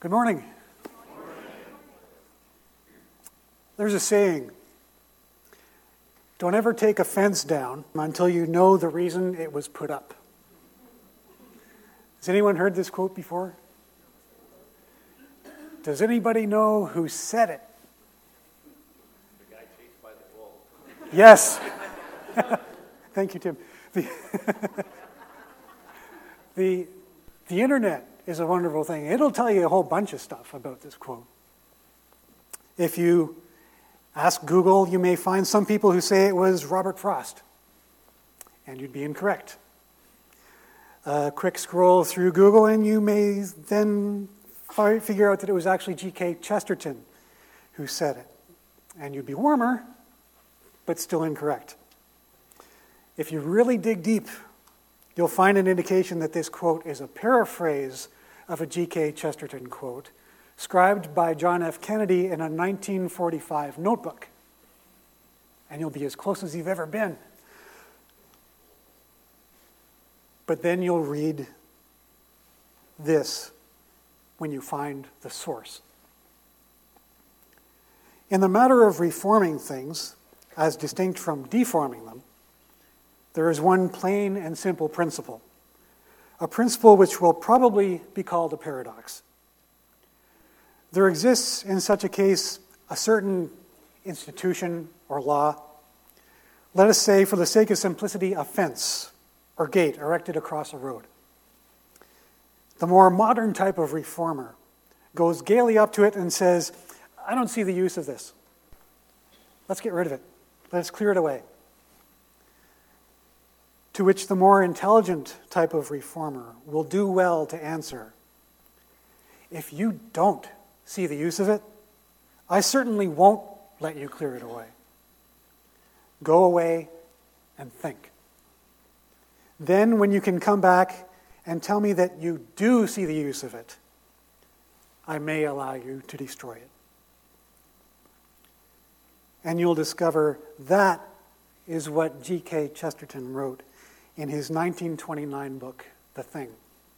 Good morning. There's a saying, don't ever take a fence down until you know the reason it was put up. Has anyone heard this quote before? Does anybody know who said it? The guy chased by the wolf. Yes. Thank you, Tim. The internet is a wonderful thing. It'll tell you a whole bunch of stuff about this quote. If you ask Google, you may find some people who say it was Robert Frost, and you'd be incorrect. A quick scroll through Google, and you may then figure out that it was actually G.K. Chesterton who said it, and you'd be warmer, but still incorrect. If you really dig deep, you'll find an indication that this quote is a paraphrase of a G.K. Chesterton quote, scribed by John F. Kennedy in a 1945 notebook. And you'll be as close as you've ever been. But then you'll read this when you find the source. In the matter of reforming things, as distinct from deforming them, there is one plain and simple principle, a principle which will probably be called a paradox. There exists in such a case a certain institution or law, let us say for the sake of simplicity, a fence or gate erected across a road. The more modern type of reformer goes gaily up to it and says, I don't see the use of this. Let's get rid of it. Let's clear it away. To which the more intelligent type of reformer will do well to answer, if you don't see the use of it, I certainly won't let you clear it away. Go away and think. Then when you can come back and tell me that you do see the use of it, I may allow you to destroy it. And you'll discover that is what G.K. Chesterton wrote in his 1929 book, The Thing.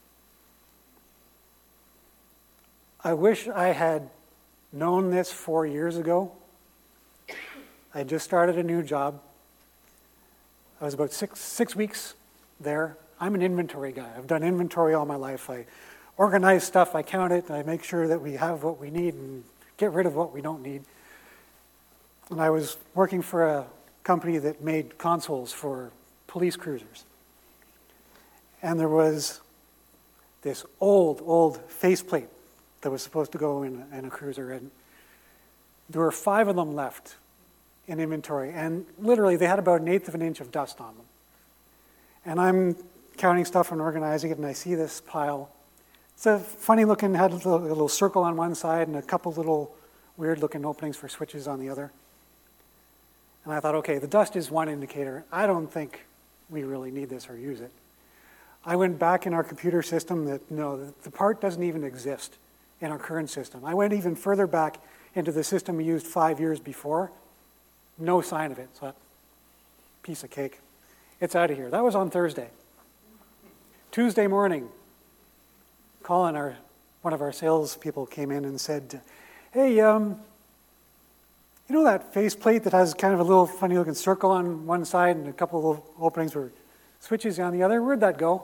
I wish I had known this 4 years ago. I just started a new job. I was about six weeks there. I'm an inventory guy. I've done inventory all my life. I organize stuff, I count it, I make sure that we have what we need and get rid of what we don't need. And I was working for a company that made consoles for police cruisers. And there was this old faceplate that was supposed to go in a cruiser, and there were 5 of them left in inventory, and literally they had about 1/8 of an inch of dust on them. And I'm counting stuff and organizing it, and I see this pile. It's a funny looking, had a little circle on one side and a couple little weird looking openings for switches on the other. And I thought, okay, the dust is one indicator. I don't think we really need this or use it. I went back in our computer system that, no, the part doesn't even exist in our current system. I went even further back into the system we used 5 years before. No sign of it. So, piece of cake. It's out of here. That was on Thursday. Tuesday morning, Colin, one of our salespeople, came in and said, hey, you know that faceplate that has kind of a little funny looking circle on one side and a couple of little openings for switches on the other? Where'd that go?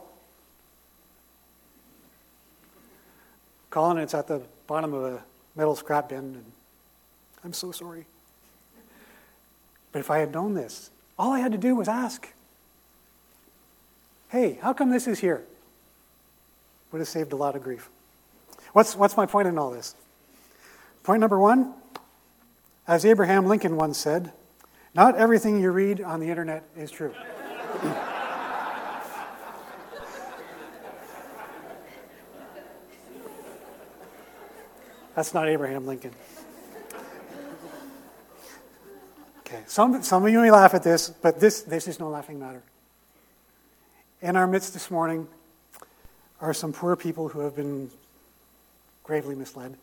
Colin, it's at the bottom of a metal scrap bin, and I'm so sorry. But if I had known this, all I had to do was ask. Hey, how come this is here? Would have saved a lot of grief. What's my point in all this? Point number 1, as Abraham Lincoln once said, not everything you read on the internet is true. That's not Abraham Lincoln. Okay, some of you may laugh at this, but this is no laughing matter. In our midst this morning are some poor people who have been gravely misled.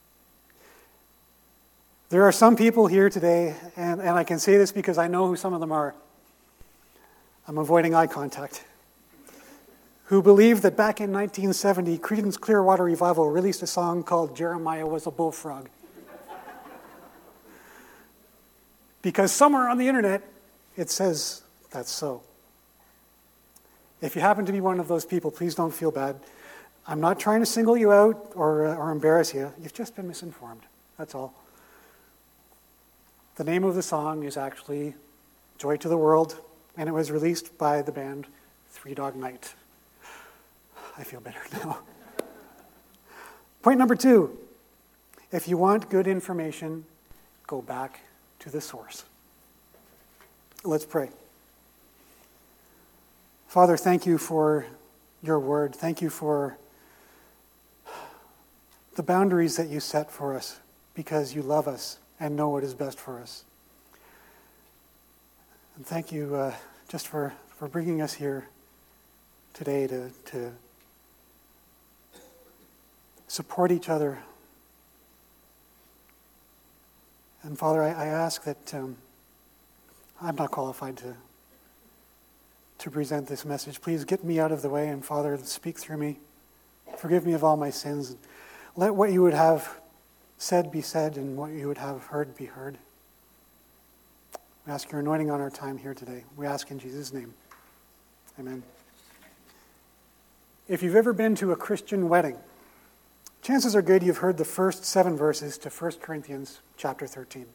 There are some people here today, and I can say this because I know who some of them are. I'm avoiding eye contact. who believed that back in 1970, Creedence Clearwater Revival released a song called Jeremiah Was a Bullfrog. Because somewhere on the internet, it says that's so. If you happen to be one of those people, please don't feel bad. I'm not trying to single you out or embarrass you. You've just been misinformed. That's all. The name of the song is actually Joy to the World, and it was released by the band Three Dog Night. I feel better now. Point number 2. If you want good information, go back to the source. Let's pray. Father, thank you for your word. Thank you for the boundaries that you set for us because you love us and know what is best for us. And thank you just for bringing us here today to support each other. And Father, I ask that I'm not qualified to present this message. Please get me out of the way, and Father, speak through me. Forgive me of all my sins. Let what you would have said be said, and what you would have heard be heard. We ask your anointing on our time here today. We ask in Jesus' name. Amen. If you've ever been to a Christian wedding, chances are good you've heard the first 7 verses to 1 Corinthians chapter 13.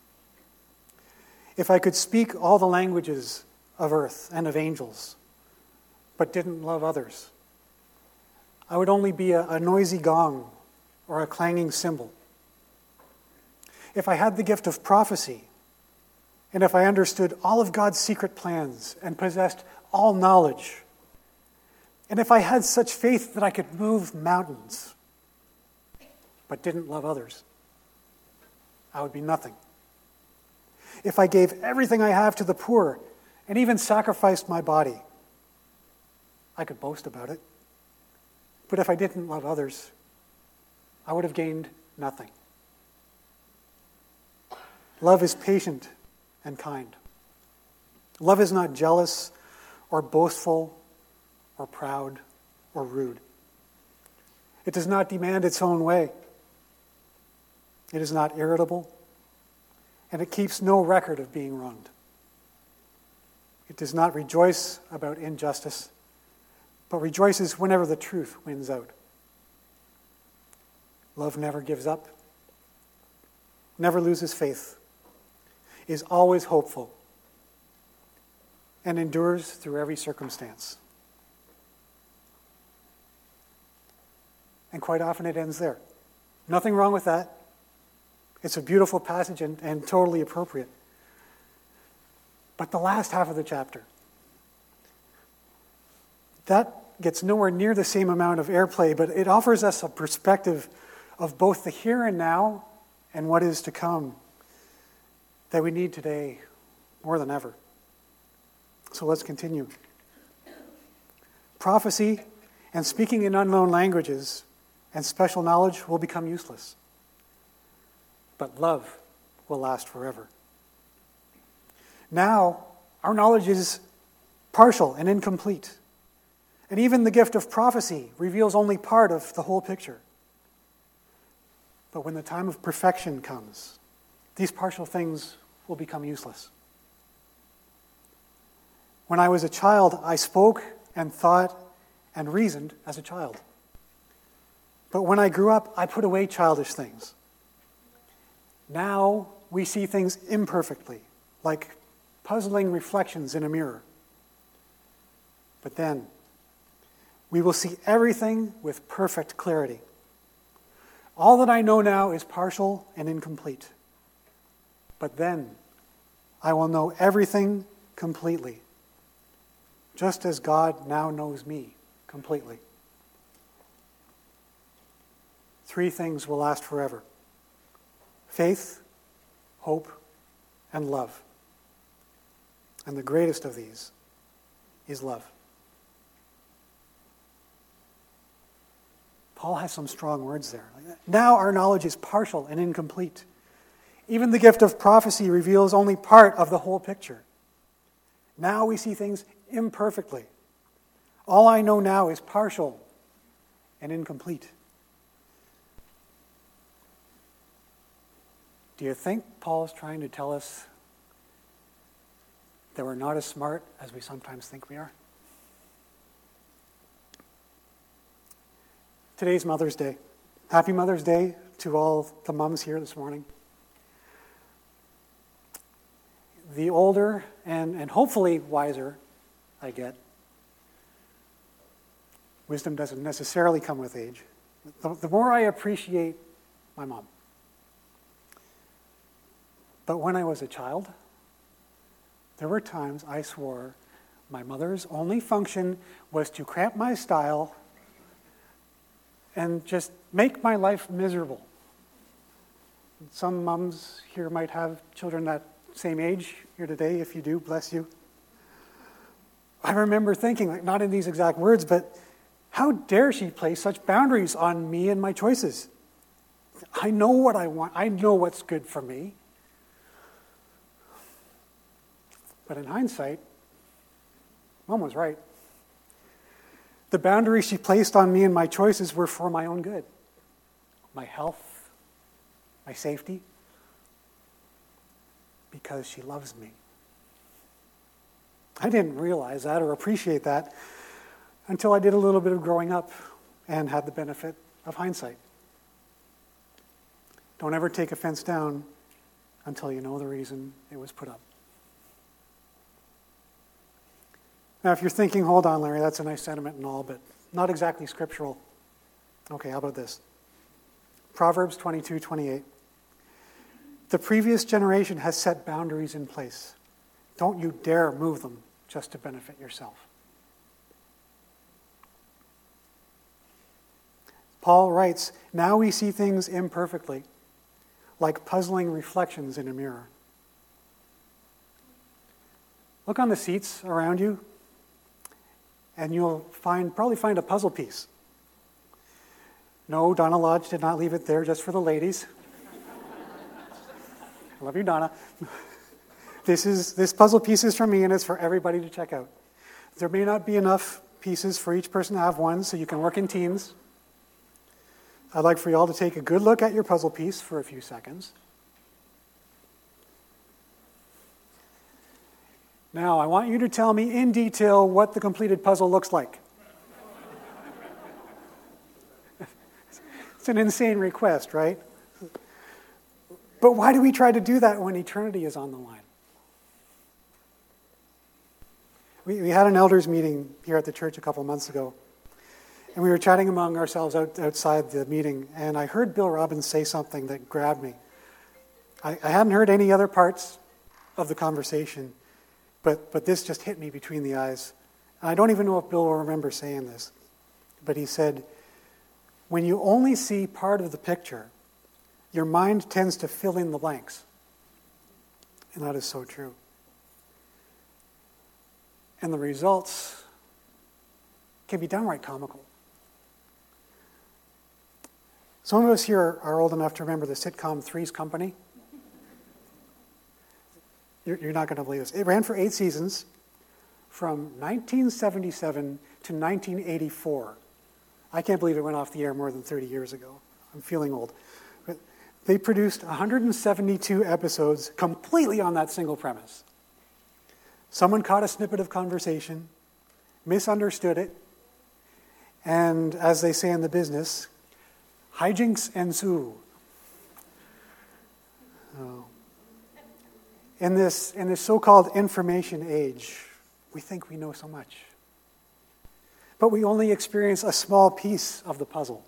If I could speak all the languages of earth and of angels, but didn't love others, I would only be a noisy gong or a clanging cymbal. If I had the gift of prophecy, and if I understood all of God's secret plans and possessed all knowledge, and if I had such faith that I could move mountains, but didn't love others, I would be nothing. If I gave everything I have to the poor and even sacrificed my body, I could boast about it. But if I didn't love others, I would have gained nothing. Love is patient and kind. Love is not jealous or boastful or proud or rude. It does not demand its own way. It is not irritable, and it keeps no record of being wronged. It does not rejoice about injustice, but rejoices whenever the truth wins out. Love never gives up, never loses faith, is always hopeful, and endures through every circumstance. And quite often it ends there. Nothing wrong with that. It's a beautiful passage and totally appropriate. But the last half of the chapter, that gets nowhere near the same amount of airplay, but it offers us a perspective of both the here and now and what is to come that we need today more than ever. So let's continue. Prophecy and speaking in unknown languages and special knowledge will become useless. But love will last forever. Now, our knowledge is partial and incomplete. And even the gift of prophecy reveals only part of the whole picture. But when the time of perfection comes, these partial things will become useless. When I was a child, I spoke and thought and reasoned as a child. But when I grew up, I put away childish things. Now we see things imperfectly, like puzzling reflections in a mirror. But then we will see everything with perfect clarity. All that I know now is partial and incomplete. But then I will know everything completely, just as God now knows me completely. 3 things will last forever: faith, hope, and love. And the greatest of these is love. Paul has some strong words there. Now our knowledge is partial and incomplete. Even the gift of prophecy reveals only part of the whole picture. Now we see things imperfectly. All I know now is partial and incomplete. Do you think Paul is trying to tell us that we're not as smart as we sometimes think we are? Today's Mother's Day. Happy Mother's Day to all the moms here this morning. The older and hopefully wiser I get, wisdom doesn't necessarily come with age, the more I appreciate my mom. But when I was a child, there were times I swore my mother's only function was to cramp my style and just make my life miserable. Some moms here might have children that same age here today. If you do, bless you. I remember thinking, like, not in these exact words, but how dare she place such boundaries on me and my choices? I know what I want. I know what's good for me. But in hindsight, Mom was right. The boundaries she placed on me and my choices were for my own good, my health, my safety, because she loves me. I didn't realize that or appreciate that until I did a little bit of growing up and had the benefit of hindsight. Don't ever take a fence down until you know the reason it was put up. Now, if you're thinking, hold on, Larry, that's a nice sentiment and all, but not exactly scriptural. Okay, how about this? Proverbs 22:28. The previous generation has set boundaries in place. Don't you dare move them just to benefit yourself. Paul writes, now we see things imperfectly, like puzzling reflections in a mirror. Look on the seats around you, and you'll probably find a puzzle piece. No, Donna Lodge did not leave it there just for the ladies. I love you, Donna. This puzzle piece is for me, and it's for everybody to check out. There may not be enough pieces for each person to have one, so you can work in teams. I'd like for you all to take a good look at your puzzle piece for a few seconds. Now, I want you to tell me in detail what the completed puzzle looks like. It's an insane request, right? But why do we try to do that when eternity is on the line? We had an elders meeting here at the church a couple months ago, and we were chatting among ourselves outside the meeting, and I heard Bill Robbins say something that grabbed me. I hadn't heard any other parts of the conversation, but this just hit me between the eyes. And I don't even know if Bill will remember saying this, but he said, when you only see part of the picture, your mind tends to fill in the blanks. And that is so true. And the results can be downright comical. Some of us here are old enough to remember the sitcom Three's Company. You're not going to believe this. It ran for 8 seasons from 1977 to 1984. I can't believe it went off the air more than 30 years ago. I'm feeling old. But they produced 172 episodes completely on that single premise. Someone caught a snippet of conversation, misunderstood it, and as they say in the business, hijinks ensue. Oh. In this so-called information age, we think we know so much. But we only experience a small piece of the puzzle.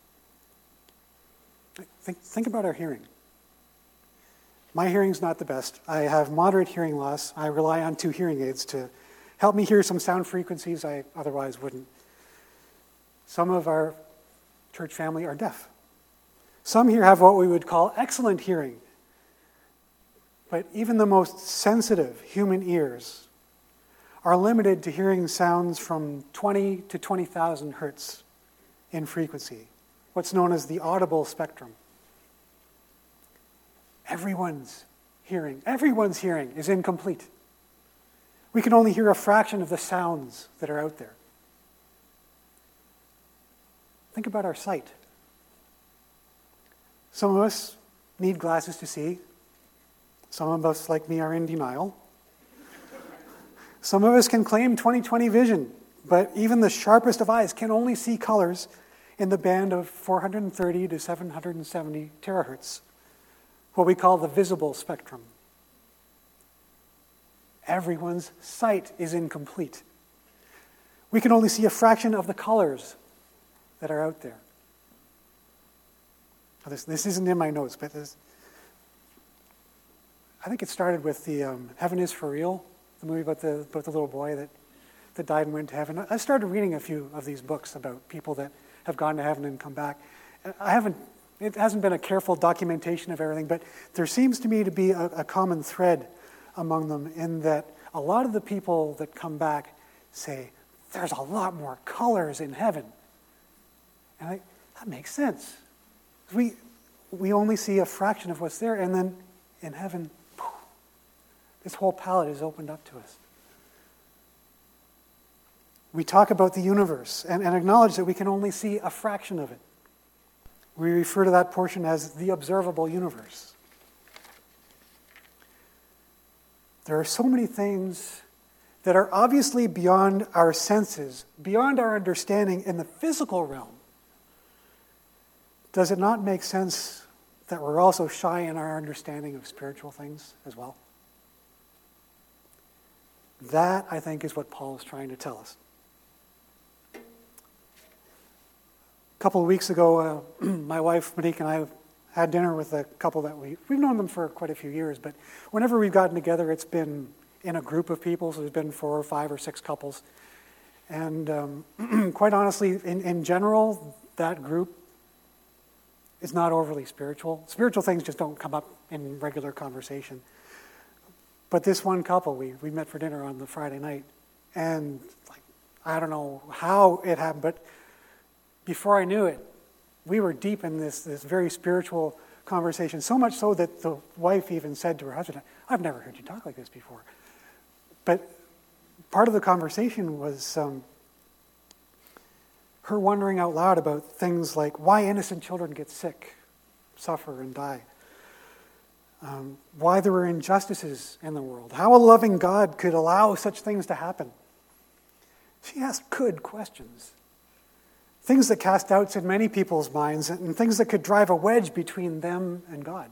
Think about our hearing. My hearing's not the best. I have moderate hearing loss. I rely on 2 hearing aids to help me hear some sound frequencies I otherwise wouldn't. Some of our church family are deaf. Some here have what we would call excellent hearing. But even the most sensitive human ears are limited to hearing sounds from 20 to 20,000 hertz in frequency, what's known as the audible spectrum. Everyone's hearing is incomplete. We can only hear a fraction of the sounds that are out there. Think about our sight. Some of us need glasses to see. Some of us, like me, are in denial. Some of us can claim 20/20 vision, but even the sharpest of eyes can only see colors in the band of 430 to 770 terahertz, what we call the visible spectrum. Everyone's sight is incomplete. We can only see a fraction of the colors that are out there. This isn't in my notes, but I think it started with the Heaven is for Real, the movie about the little boy that died and went to heaven. I started reading a few of these books about people that have gone to heaven and come back. It hasn't been a careful documentation of everything, but there seems to me to be a common thread among them in that a lot of the people that come back say, there's a lot more colors in heaven. And that makes sense. We only see a fraction of what's there, and then in heaven, this whole palette is opened up to us. We talk about the universe and acknowledge that we can only see a fraction of it. We refer to that portion as the observable universe. There are so many things that are obviously beyond our senses, beyond our understanding in the physical realm. Does it not make sense that we're also shy in our understanding of spiritual things as well? That, I think, is what Paul is trying to tell us. A couple of weeks ago, my wife, Monique, and I had dinner with a couple that we've known them for quite a few years, but whenever we've gotten together, it's been in a group of people, so there's been 4 or 5 or 6 couples. And quite honestly, in general, that group is not overly spiritual. Spiritual things just don't come up in regular conversation. But this one couple, we met for dinner on the Friday night, and I don't know how it happened, but before I knew it, we were deep in this very spiritual conversation, so much so that the wife even said to her husband, I've never heard you talk like this before. But part of the conversation was her wondering out loud about things like why innocent children get sick, suffer, and die. Why there are injustices in the world. How a loving God could allow such things to happen. She asked good questions. Things that cast doubts in many people's minds and things that could drive a wedge between them and God.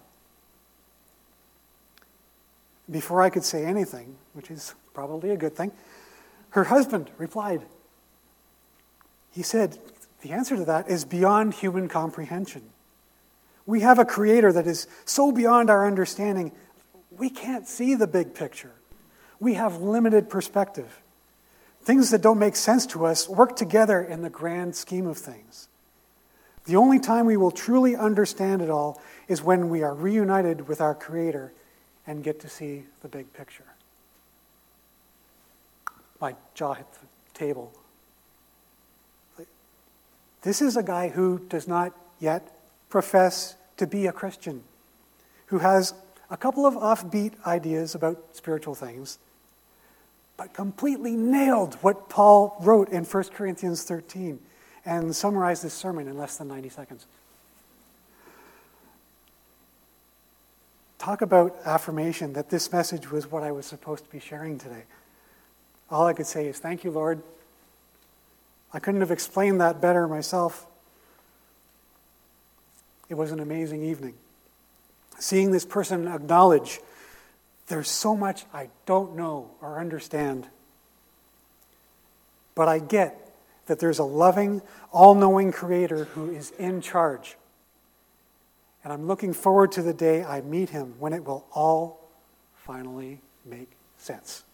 Before I could say anything, which is probably a good thing, her husband replied. He said, the answer to that is beyond human comprehension. We have a creator that is so beyond our understanding, we can't see the big picture. We have limited perspective. Things that don't make sense to us work together in the grand scheme of things. The only time we will truly understand it all is when we are reunited with our Creator and get to see the big picture. My jaw hit the table. This is a guy who does not yet profess to be a Christian, who has a couple of offbeat ideas about spiritual things, but completely nailed what Paul wrote in 1 Corinthians 13 and summarized this sermon in less than 90 seconds. Talk about affirmation that this message was what I was supposed to be sharing today. All I could say is, thank you, Lord. I couldn't have explained that better myself. It was an amazing evening. Seeing this person acknowledge, there's so much I don't know or understand. But I get that there's a loving, all-knowing Creator who is in charge. And I'm looking forward to the day I meet Him when it will all finally make sense.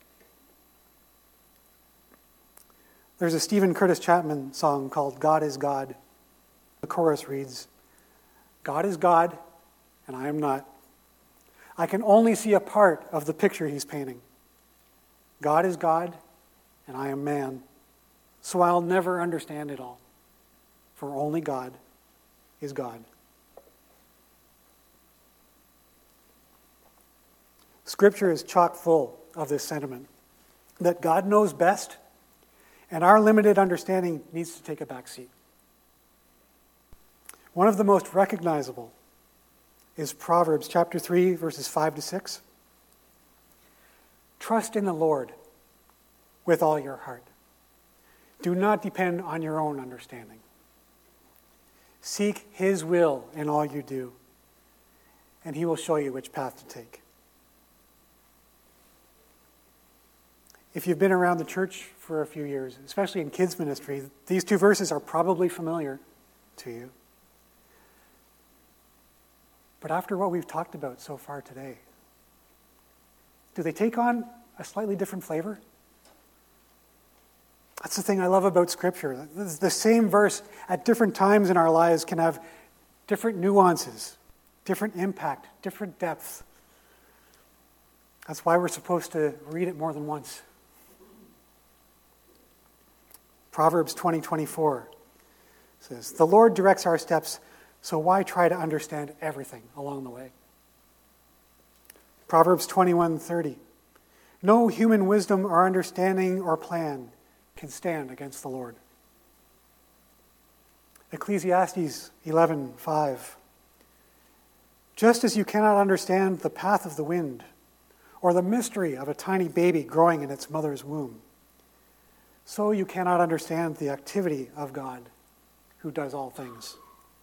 There's a Stephen Curtis Chapman song called God is God. The chorus reads, God is God, and I am not. I can only see a part of the picture He's painting. God is God, and I am man. So I'll never understand it all. For only God is God. Scripture is chock full of this sentiment, that God knows best, and our limited understanding needs to take a back seat. One of the most recognizable is Proverbs chapter 3, verses 5 to 6. Trust in the Lord with all your heart. Do not depend on your own understanding. Seek His will in all you do, and He will show you which path to take. If you've been around the church for a few years, especially in kids ministry, these two verses are probably familiar to you. But after what we've talked about so far today, do they take on a slightly different flavor? That's the thing I love about Scripture. The same verse at different times in our lives can have different nuances, different impact, different depth. That's why we're supposed to read it more than once. Proverbs 20:24 says, "The Lord directs our steps, so why try to understand everything along the way?" Proverbs 21:30, "No human wisdom or understanding or plan can stand against the Lord." Ecclesiastes 11:5, "Just as you cannot understand the path of the wind or the mystery of a tiny baby growing in its mother's womb, so you cannot understand the activity of God who does all things."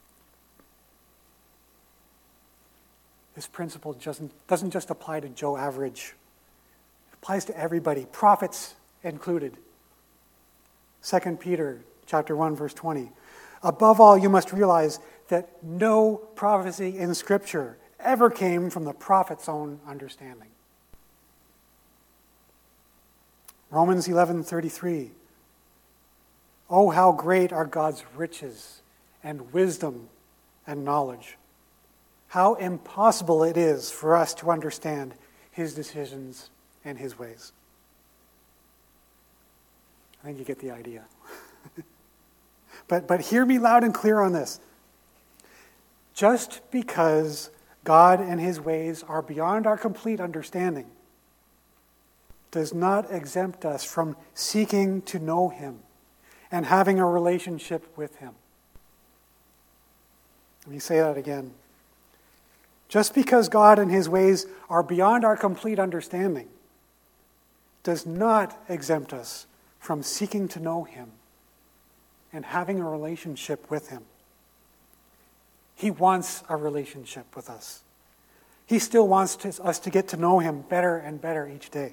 This principle doesn't just apply to Joe Average. It applies to everybody, prophets included. 2 Peter chapter 1, verse 20. "Above all, you must realize that no prophecy in Scripture ever came from the prophet's own understanding." Romans 11:33. "Oh, how great are God's riches and wisdom and knowledge. How impossible it is for us to understand His decisions and His ways." I think you get the idea. But hear me loud and clear on this. Just because God and His ways are beyond our complete understanding does not exempt us from seeking to know Him and having a relationship with Him. Let me say that again. Just because God and His ways are beyond our complete understanding does not exempt us from seeking to know Him and having a relationship with Him. He wants a relationship with us. He still wants us to get to know Him better and better each day.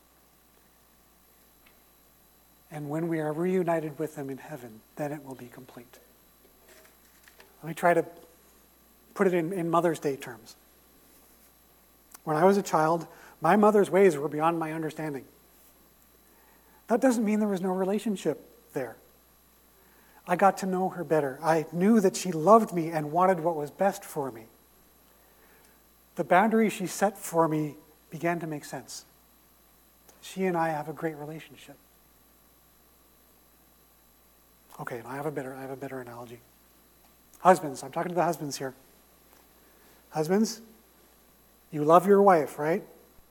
And when we are reunited with Him in heaven, then it will be complete. Let me try to put it in Mother's Day terms. When I was a child, my mother's ways were beyond my understanding. That doesn't mean there was no relationship there. I got to know her better. I knew that she loved me and wanted what was best for me. The boundaries she set for me began to make sense. She and I have a great relationship. Okay, I have a better analogy. Husbands, I'm talking to the husbands here. Husbands, you love your wife, right?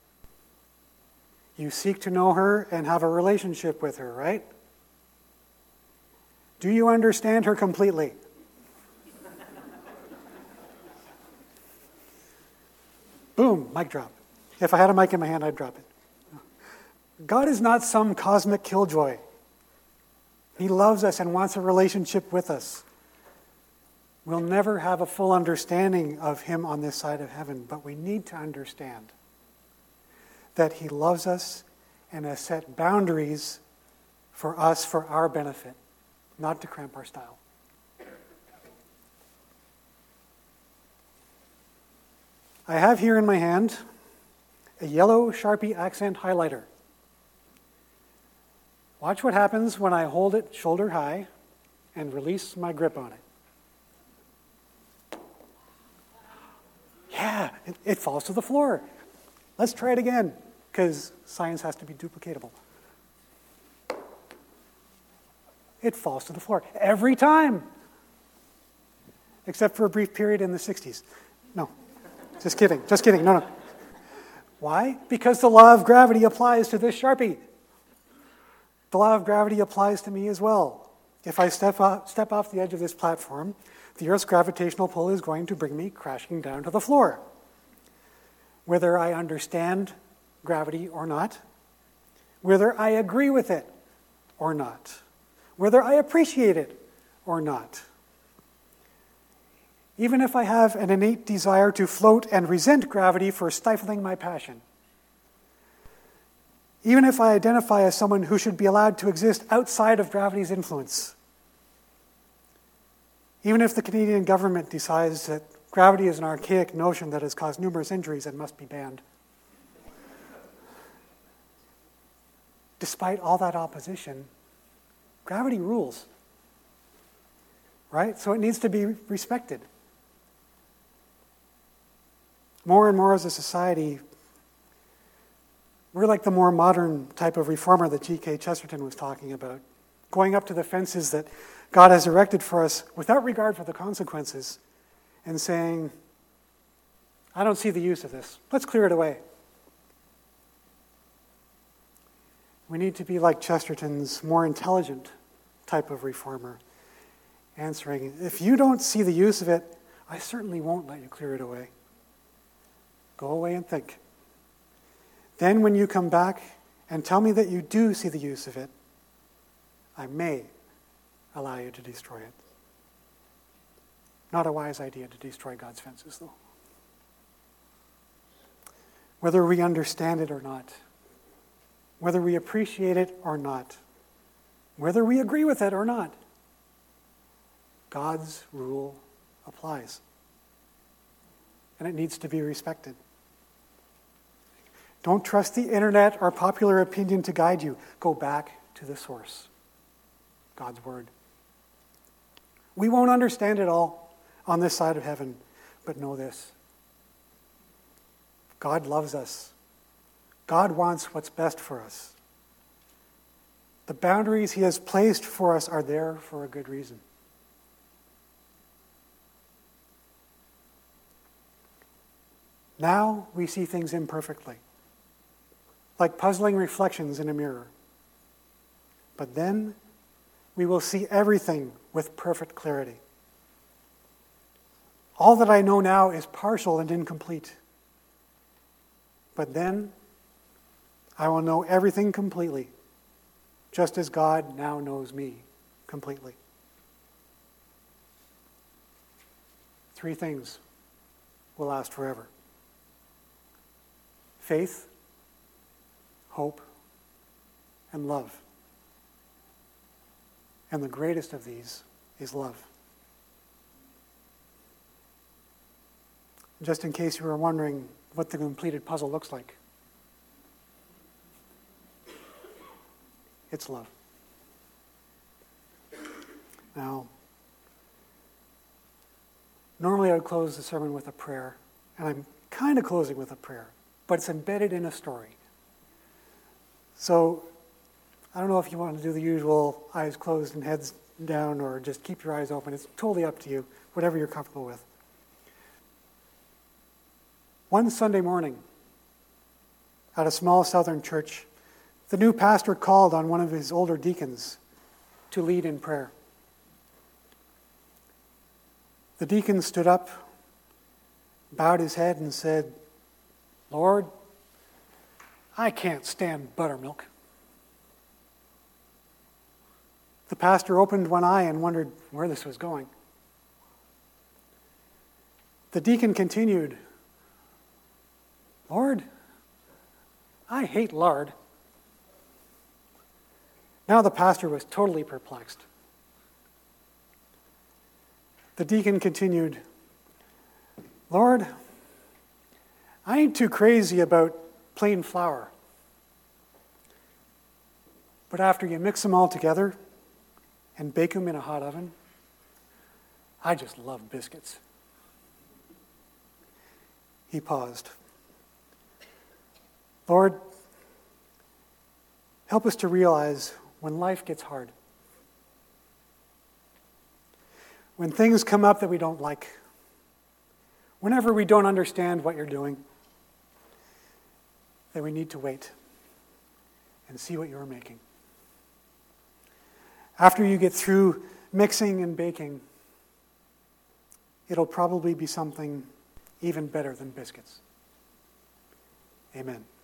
You seek to know her and have a relationship with her, right? Do you understand her completely? Boom, mic drop. If I had a mic in my hand, I'd drop it. God is not some cosmic killjoy. He loves us and wants a relationship with us. We'll never have a full understanding of Him on this side of heaven, but we need to understand that He loves us and has set boundaries for us for our benefit, not to cramp our style. I have here in my hand a yellow Sharpie accent highlighter. Watch what happens when I hold it shoulder high and release my grip on it. Yeah, it falls to the floor. Let's try it again, because science has to be duplicatable. It falls to the floor every time, except for a brief period in the 60s. No, just kidding, no. Why? Because the law of gravity applies to this Sharpie. The law of gravity applies to me as well. If I step off the edge of this platform, the Earth's gravitational pull is going to bring me crashing down to the floor. Whether I understand gravity or not, whether I agree with it or not, whether I appreciate it or not. Even if I have an innate desire to float and resent gravity for stifling my passion. Even if I identify as someone who should be allowed to exist outside of gravity's influence. Even if the Canadian government decides that gravity is an archaic notion that has caused numerous injuries and must be banned. Despite all that opposition, gravity rules. Right? So it needs to be respected. More and more as a society, we're like the more modern type of reformer that G.K. Chesterton was talking about, going up to the fences that God has erected for us without regard for the consequences and saying, I don't see the use of this. Let's clear it away. We need to be like Chesterton's more intelligent type of reformer, answering, if you don't see the use of it, I certainly won't let you clear it away. Go away and think. Then when you come back and tell me that you do see the use of it, I may allow you to destroy it. Not a wise idea to destroy God's fences, though. Whether we understand it or not, whether we appreciate it or not, whether we agree with it or not, God's rule applies. And it needs to be respected. Don't trust the internet or popular opinion to guide you. Go back to the source, God's Word. We won't understand it all on this side of heaven, but know this. God loves us. God wants what's best for us. The boundaries He has placed for us are there for a good reason. Now we see things imperfectly, like puzzling reflections in a mirror. But then we will see everything with perfect clarity. All that I know now is partial and incomplete. But then I will know everything completely, just as God now knows me completely. 3 things will last forever: faith, hope, and love. And the greatest of these is love. Just in case you were wondering what the completed puzzle looks like, it's love. Now, normally I would close the sermon with a prayer, and I'm kind of closing with a prayer, but it's embedded in a story. So, I don't know if you want to do the usual eyes closed and heads down or just keep your eyes open. It's totally up to you, whatever you're comfortable with. One Sunday morning, at a small southern church, the new pastor called on one of his older deacons to lead in prayer. The deacon stood up, bowed his head, and said, "Lord, I can't stand buttermilk." The pastor opened one eye and wondered where this was going. The deacon continued, "Lord, I hate lard." Now the pastor was totally perplexed. The deacon continued, "Lord, I ain't too crazy about plain flour. But after you mix them all together and bake them in a hot oven, I just love biscuits." He paused. "Lord, help us to realize when life gets hard, when things come up that we don't like, whenever we don't understand what you're doing, that we need to wait and see what you're making. After you get through mixing and baking, it'll probably be something even better than biscuits. Amen.